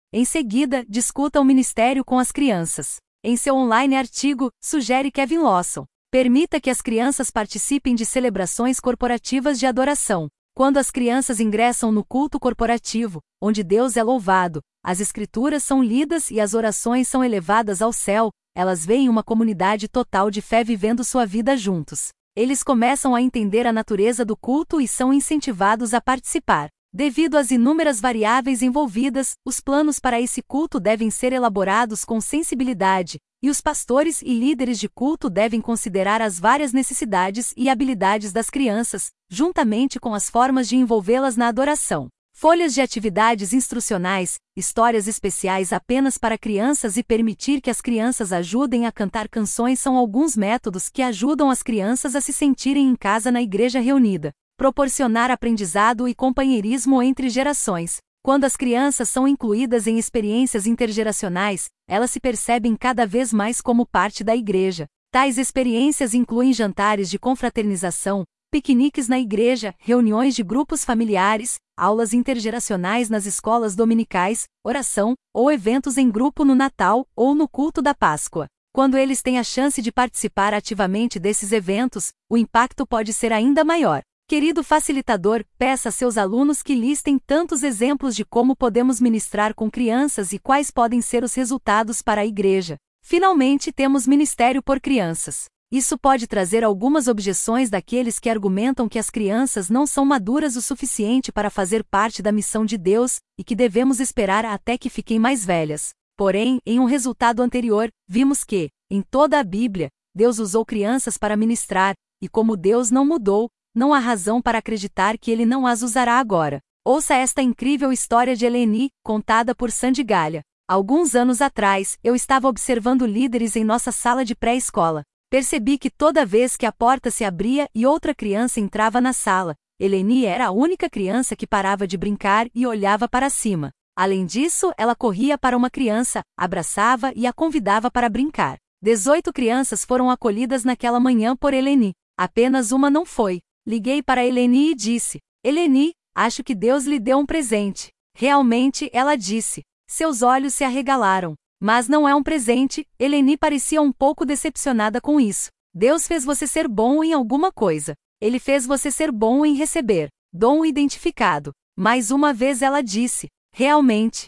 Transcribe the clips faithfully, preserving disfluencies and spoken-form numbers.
Em seguida, discuta o ministério com as crianças. Em seu online artigo, sugere Kevin Lawson, permita que as crianças participem de celebrações corporativas de adoração. Quando as crianças ingressam no culto corporativo, onde Deus é louvado, as escrituras são lidas e as orações são elevadas ao céu, elas veem uma comunidade total de fé vivendo sua vida juntos. Eles começam a entender a natureza do culto e são incentivados a participar. Devido às inúmeras variáveis envolvidas, os planos para esse culto devem ser elaborados com sensibilidade, e os pastores e líderes de culto devem considerar as várias necessidades e habilidades das crianças, juntamente com as formas de envolvê-las na adoração. Folhas de atividades instrucionais, histórias especiais apenas para crianças e permitir que as crianças ajudem a cantar canções são alguns métodos que ajudam as crianças a se sentirem em casa na igreja reunida. Proporcionar aprendizado e companheirismo entre gerações. Quando as crianças são incluídas em experiências intergeracionais, elas se percebem cada vez mais como parte da igreja. Tais experiências incluem jantares de confraternização, piqueniques na igreja, reuniões de grupos familiares, aulas intergeracionais nas escolas dominicais, oração, ou eventos em grupo no Natal ou no culto da Páscoa. Quando eles têm a chance de participar ativamente desses eventos, o impacto pode ser ainda maior. Querido facilitador, peça a seus alunos que listem tantos exemplos de como podemos ministrar com crianças e quais podem ser os resultados para a igreja. Finalmente, temos ministério por crianças. Isso pode trazer algumas objeções daqueles que argumentam que as crianças não são maduras o suficiente para fazer parte da missão de Deus e que devemos esperar até que fiquem mais velhas. Porém, em um resultado anterior, vimos que, em toda a Bíblia, Deus usou crianças para ministrar, e como Deus não mudou, não há razão para acreditar que ele não as usará agora. Ouça esta incrível história de Eleni, contada por Sandy Galha. Alguns anos atrás, eu estava observando líderes em nossa sala de pré-escola. Percebi que toda vez que a porta se abria e outra criança entrava na sala, Eleni era a única criança que parava de brincar e olhava para cima. Além disso, ela corria para uma criança, abraçava e a convidava para brincar. Dezoito crianças foram acolhidas naquela manhã por Eleni. Apenas uma não foi. Liguei para Eleni e disse: Eleni, acho que Deus lhe deu um presente. Realmente, ela disse. Seus olhos se arregalaram. Mas não é um presente. Eleni parecia um pouco decepcionada com isso. Deus fez você ser bom em alguma coisa. Ele fez você ser bom em receber. Dom identificado. Mais uma vez ela disse: realmente.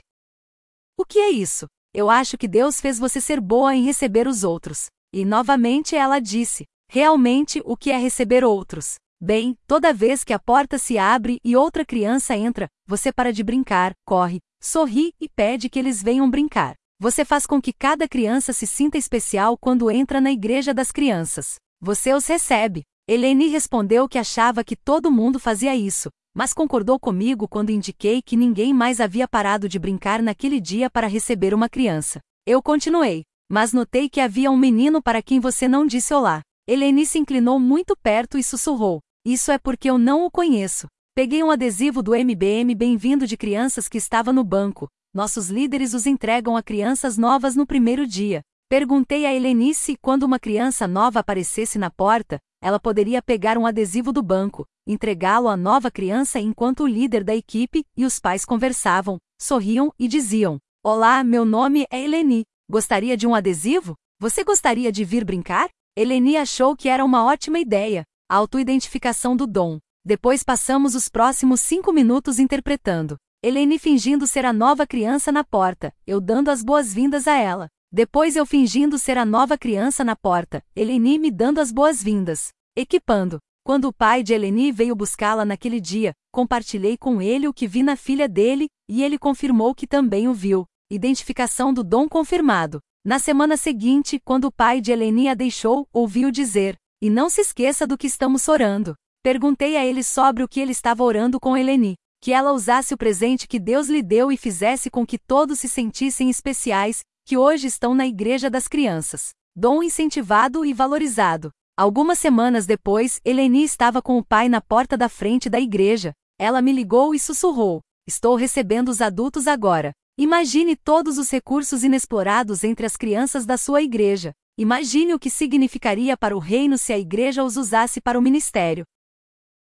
O que é isso? Eu acho que Deus fez você ser boa em receber os outros. E novamente ela disse: realmente, o que é receber outros? Bem, toda vez que a porta se abre e outra criança entra, você para de brincar, corre, sorri e pede que eles venham brincar. Você faz com que cada criança se sinta especial quando entra na igreja das crianças. Você os recebe. Eleni respondeu que achava que todo mundo fazia isso, mas concordou comigo quando indiquei que ninguém mais havia parado de brincar naquele dia para receber uma criança. Eu continuei, mas notei que havia um menino para quem você não disse olá. Eleni se inclinou muito perto e sussurrou: isso é porque eu não o conheço. Peguei um adesivo do M B M Bem-vindo de crianças que estava no banco. Nossos líderes os entregam a crianças novas no primeiro dia. Perguntei a Eleni se, quando uma criança nova aparecesse na porta, ela poderia pegar um adesivo do banco, entregá-lo à nova criança enquanto o líder da equipe e os pais conversavam, sorriam e diziam: olá, meu nome é Eleni. Gostaria de um adesivo? Você gostaria de vir brincar? Eleni achou que era uma ótima ideia. Autoidentificação do dom. Depois passamos os próximos cinco minutos interpretando. Eleni fingindo ser a nova criança na porta, eu dando as boas-vindas a ela. Depois eu fingindo ser a nova criança na porta, Eleni me dando as boas-vindas. Equipando. Quando o pai de Eleni veio buscá-la naquele dia, compartilhei com ele o que vi na filha dele, e ele confirmou que também o viu. Identificação do dom confirmado. Na semana seguinte, quando o pai de Eleni a deixou, ouviu dizer: e não se esqueça do que estamos orando. Perguntei a ele sobre o que ele estava orando com Eleni. Que ela usasse o presente que Deus lhe deu e fizesse com que todos se sentissem especiais, que hoje estão na igreja das crianças. Dom incentivado e valorizado. Algumas semanas depois, Eleni estava com o pai na porta da frente da igreja. Ela me ligou e sussurrou: estou recebendo os adultos agora. Imagine todos os recursos inexplorados entre as crianças da sua igreja. Imagine o que significaria para o reino se a igreja os usasse para o ministério.